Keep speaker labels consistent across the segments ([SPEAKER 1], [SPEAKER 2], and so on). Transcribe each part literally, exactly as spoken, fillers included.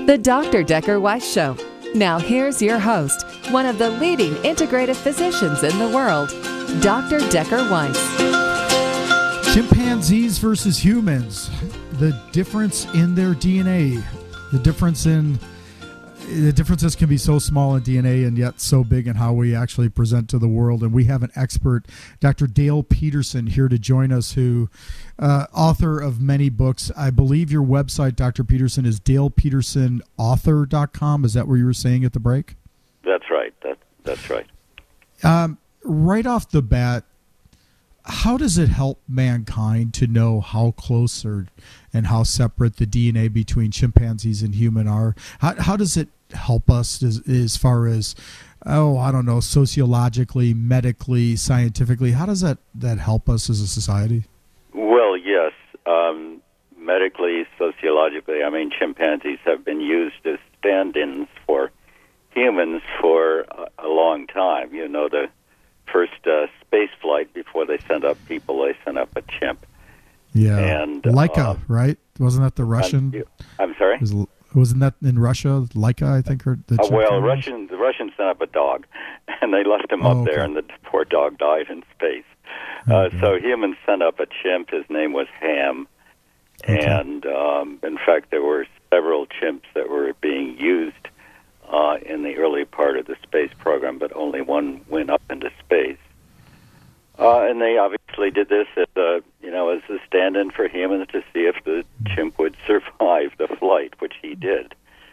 [SPEAKER 1] The Doctor Decker Weiss Show. Now here's your host, one of the leading integrative physicians in the world, Doctor Decker Weiss.
[SPEAKER 2] Chimpanzees versus humans. The difference in their D N A. The difference in the differences can be so small in D N A and yet so big in how we actually present to the world. And we have an expert, Doctor Dale Peterson, here to join us, who uh, author of many books. I believe your website, Doctor Peterson, is dale peterson author dot com. Is that where you were saying at the break?
[SPEAKER 3] That's right. That, that's right.
[SPEAKER 2] Um, right off the bat, how does it help mankind to know how close or and how separate the D N A between chimpanzees and human are? How, how does it help us as, as far as, oh, I don't know, sociologically, medically, scientifically? How does that, that help us as a society?
[SPEAKER 3] Well, yes. Um, medically, sociologically, I mean, chimpanzees have been used as stand-ins for humans for a, a long time. You know, the first uh, space flight, before they sent up people, they sent up a chimp.
[SPEAKER 2] Yeah,
[SPEAKER 3] and
[SPEAKER 2] Laika,
[SPEAKER 3] uh,
[SPEAKER 2] right? Wasn't that the Russian?
[SPEAKER 3] I'm sorry?
[SPEAKER 2] Was, wasn't that in Russia? Laika, I think. Or the
[SPEAKER 3] uh, well,
[SPEAKER 2] was?
[SPEAKER 3] Russian, the Russians sent up a dog, and they left him
[SPEAKER 2] oh,
[SPEAKER 3] up
[SPEAKER 2] okay.
[SPEAKER 3] there, and the poor dog died in space. Uh,
[SPEAKER 2] okay.
[SPEAKER 3] So humans sent up a chimp. His name was Ham.
[SPEAKER 2] Okay.
[SPEAKER 3] And, um, in fact, there were several chimps that were being used uh, in the early part of the space program, but only one went up into space. Uh, and they obviously did this as a, you know, as a stand-in for humans to see if the chimp would survive the flight, which he did.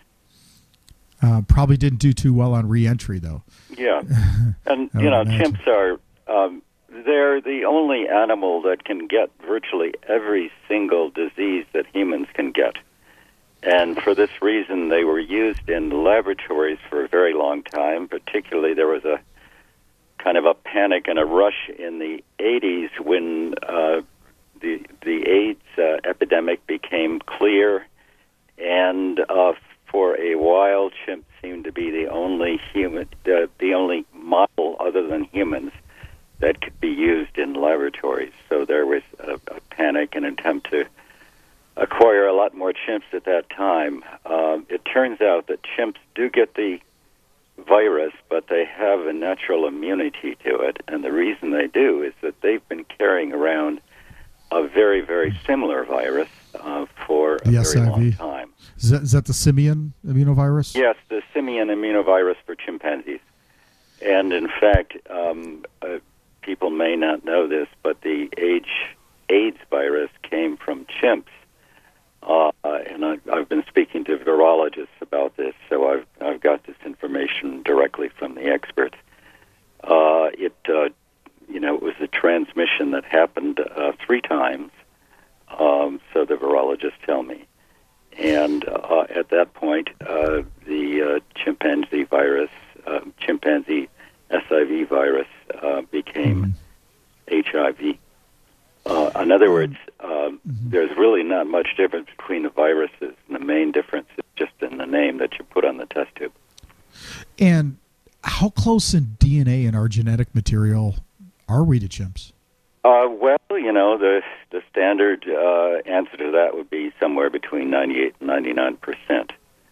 [SPEAKER 2] Uh, probably didn't do too well on re-entry, though.
[SPEAKER 3] Yeah. And, you know,
[SPEAKER 2] imagine.
[SPEAKER 3] chimps are, um, they're the only animal that can get virtually every single disease that humans can get. And for this reason, they were used in laboratories for a very long time. Particularly, there was a kind of a panic and a rush in the eighties when uh, the the AIDS uh, epidemic became clear, and uh, for a while, chimps seemed to be the only human, uh, the only model other than humans that could be used in laboratories. So there was a, a panic and attempt to acquire a lot more chimps at that time. Um, it turns out that chimps do get the virus, but they have a natural immunity to it, and the reason they do is that they've been carrying around a very, very similar virus uh, for a
[SPEAKER 2] the
[SPEAKER 3] very
[SPEAKER 2] S I V.
[SPEAKER 3] long time.
[SPEAKER 2] Is that, is that the simian immunovirus?
[SPEAKER 3] Yes, the simian immunovirus for chimpanzees. And in fact, um, uh, people may not know this, but the AIDS, AIDS virus came from chimps. Uh, and I, I've been speaking to virologists about this, so I've I've got this information directly from the experts. Uh, it, uh, you know, it was a transmission that happened uh, three times, um, so the virologists tell me. And uh, at that point, uh, the uh, chimpanzee virus, uh, chimpanzee S I V virus, uh, became mm-hmm. H I V. Uh, in other words, um, mm-hmm. there's really not much difference between the viruses, and the main difference is just in the name that you put on the test tube.
[SPEAKER 2] And how close in D N A in our genetic material are we to chimps?
[SPEAKER 3] Uh, well, you know, the the standard uh, answer to that would be somewhere between ninety-eight and ninety-nine percent.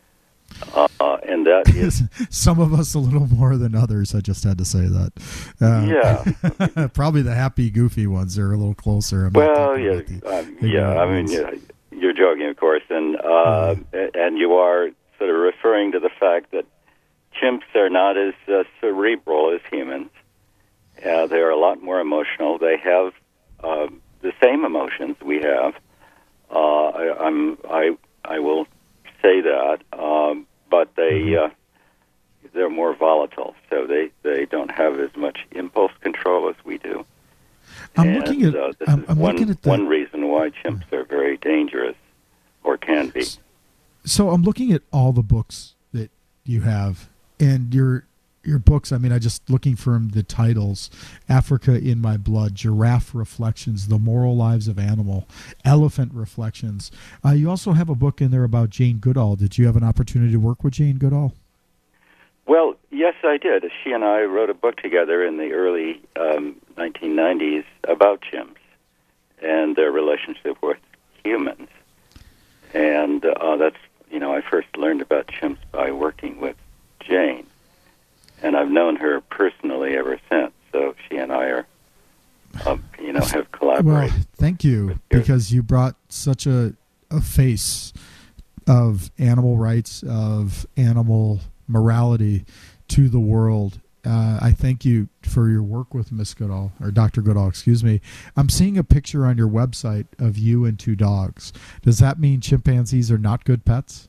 [SPEAKER 3] Uh, and that is
[SPEAKER 2] some of us a little more than others. I just had to say that. Uh,
[SPEAKER 3] yeah,
[SPEAKER 2] probably the happy, goofy ones are a little closer. I'm
[SPEAKER 3] well, yeah, um, yeah. I mean, yeah, you're joking, of course, and uh, uh, and you are sort of referring to the fact that chimps are not as uh, cerebral as humans. Uh, they are a lot more emotional. They have uh, the same emotions we have. Uh, I, I'm I I will. say that, um, but they uh, they're more volatile, so they, they don't have as much impulse control as we do.
[SPEAKER 2] I'm
[SPEAKER 3] and,
[SPEAKER 2] looking at.
[SPEAKER 3] Uh, this
[SPEAKER 2] I'm,
[SPEAKER 3] is
[SPEAKER 2] I'm
[SPEAKER 3] one,
[SPEAKER 2] looking at the,
[SPEAKER 3] one reason why chimps are very dangerous, or can be.
[SPEAKER 2] So I'm looking at all the books that you have, and your your books. I mean, I just looking from the titles: Africa in My Blood, Giraffe Reflections, The Moral Lives of Animal, Elephant Reflections. Uh, you also have a book in there about Jane Goodall. Did you have an opportunity to work with Jane Goodall?
[SPEAKER 3] Well, yes, I did. She and I wrote a book together in the early um, nineteen nineties about chimps and their relationship with humans, and uh, that's you know, I first learned about chimps by working with Jane, and I've known her personally ever since. So she and I are, um, you know, have collaborated.
[SPEAKER 2] Well, thank you, because you brought such a, a face of animal rights, of animal morality to the world. Uh, I thank you for your work with Miss Goodall, or Doctor Goodall, excuse me. I'm seeing a picture on your website of you and two dogs. Does that mean chimpanzees are not good pets?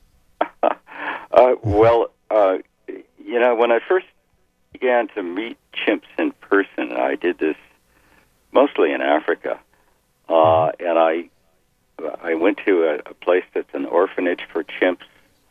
[SPEAKER 3] uh, well, uh, you know, when I first began to meet chimps in person, I did this mostly in Africa, uh, and I I went to a, a place that's an orphanage for chimps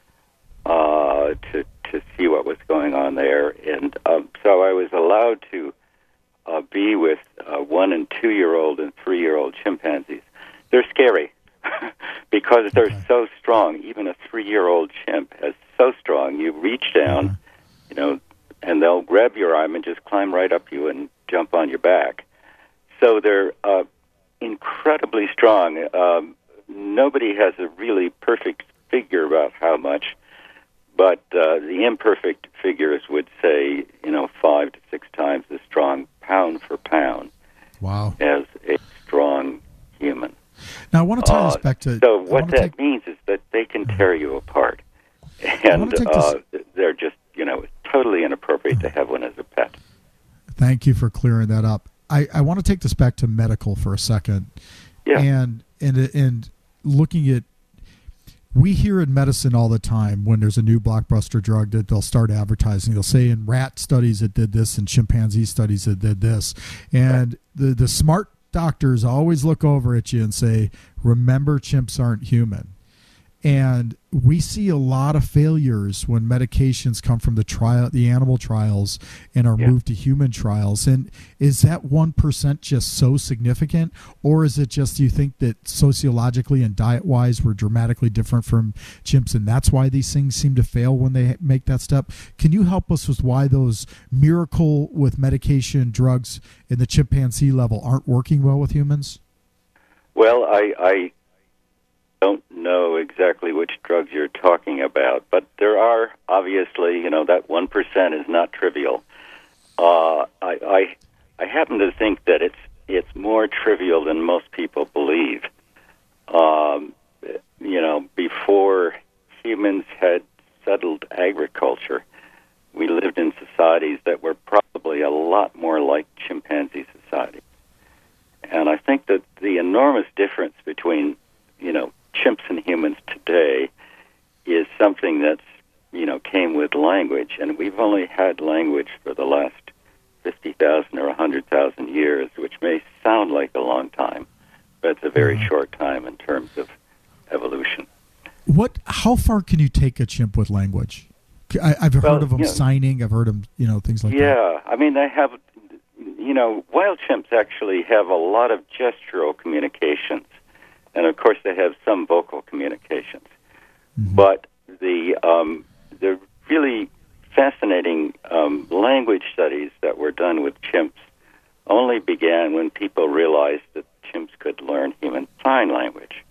[SPEAKER 3] uh, to to see what was going on there, and um, so I was allowed to uh, be with uh, one and two year old and three year old chimpanzees. They're scary because they're okay. so strong. Even a three year old chimp is so strong. You reach down, uh-huh. you know, and they'll grab your arm and just climb right up you and jump on your back. So they're uh, incredibly strong. Um, nobody has a really perfect figure about how much, but uh, the imperfect figures would say, you know, five to six times as strong pound for pound.
[SPEAKER 2] Wow.
[SPEAKER 3] As a strong human.
[SPEAKER 2] Now, I want to tie
[SPEAKER 3] uh,
[SPEAKER 2] this back to...
[SPEAKER 3] So what that
[SPEAKER 2] take...
[SPEAKER 3] means is that they can tear you apart. And uh, this... they're just, you know, totally inappropriate to have one as a pet.
[SPEAKER 2] Thank you for clearing that up. I, I want to take this back to medical for a second.
[SPEAKER 3] Yeah.
[SPEAKER 2] And, and, and looking at... We hear in medicine all the time when there's a new blockbuster drug that they'll start advertising. They'll say in rat studies it did this, and chimpanzee studies it did this. And the, the smart doctors always look over at you and say, remember, chimps aren't human. And we see a lot of failures when medications come from the trial, the animal trials, and are
[SPEAKER 3] yeah.
[SPEAKER 2] moved to human trials. And is that one percent just so significant, or is it just you think that sociologically and diet-wise we're dramatically different from chimps, and that's why these things seem to fail when they make that step? Can you help us with why those miracle with medication drugs in the chimpanzee level aren't working well with humans?
[SPEAKER 3] Well, I... I... don't know exactly which drugs you're talking about, but there are obviously, you know, that one percent is not trivial. Uh, I, I I happen to think that it's it's more trivial than most people believe. Um, you know, before humans had settled agriculture, we lived in societies that were probably a lot more like chimpanzee societies. And I think that the enormous difference between, you know, chimps and humans today is something that's, you know, came with language, and we've only had language for the last fifty thousand or one hundred thousand years, which may sound like a long time, but it's a very mm-hmm. short time in terms of evolution.
[SPEAKER 2] What? How far can you take a chimp with language? I, I've
[SPEAKER 3] well,
[SPEAKER 2] heard of them
[SPEAKER 3] you know,
[SPEAKER 2] signing. I've heard them, you know, things like
[SPEAKER 3] yeah,
[SPEAKER 2] that.
[SPEAKER 3] Yeah, I mean, they have, you know, wild chimps actually have a lot of gestural communications. And of course, they have some vocal communications. Mm-hmm. But the um, the really fascinating um, language studies that were done with chimps only began when people realized that chimps could learn human sign language.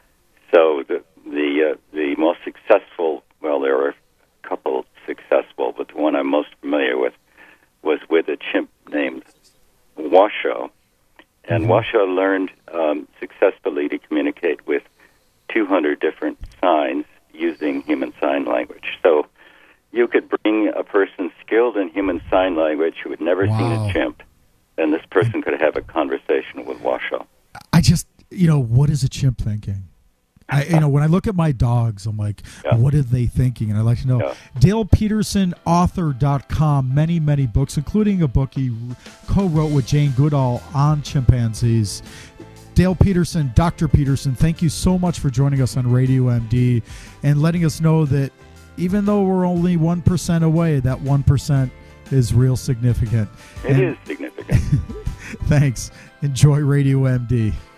[SPEAKER 3] So the the uh, the most successful, well, there were a couple successful, but the one I'm most familiar with was with a chimp named Washoe. And mm-hmm. Washoe learned um, successfully to communicate with two hundred different signs using human sign language. So you could bring a person skilled in human sign language who had never
[SPEAKER 2] wow.
[SPEAKER 3] seen a chimp, and this person could have a conversation with Washoe.
[SPEAKER 2] I just, you know, what is a chimp thinking? I, you know, when I look at my dogs, I'm like, yeah. what are they thinking? And I'd like to know. Yeah. Dale Peterson Author dot com, many, many books, including a book he co-wrote with Jane Goodall on chimpanzees. Dale Peterson, Doctor Peterson, thank you so much for joining us on Radio M D and letting us know that even though we're only one percent away, that one percent is real significant.
[SPEAKER 3] It
[SPEAKER 2] and,
[SPEAKER 3] is significant.
[SPEAKER 2] Thanks. Enjoy Radio M D.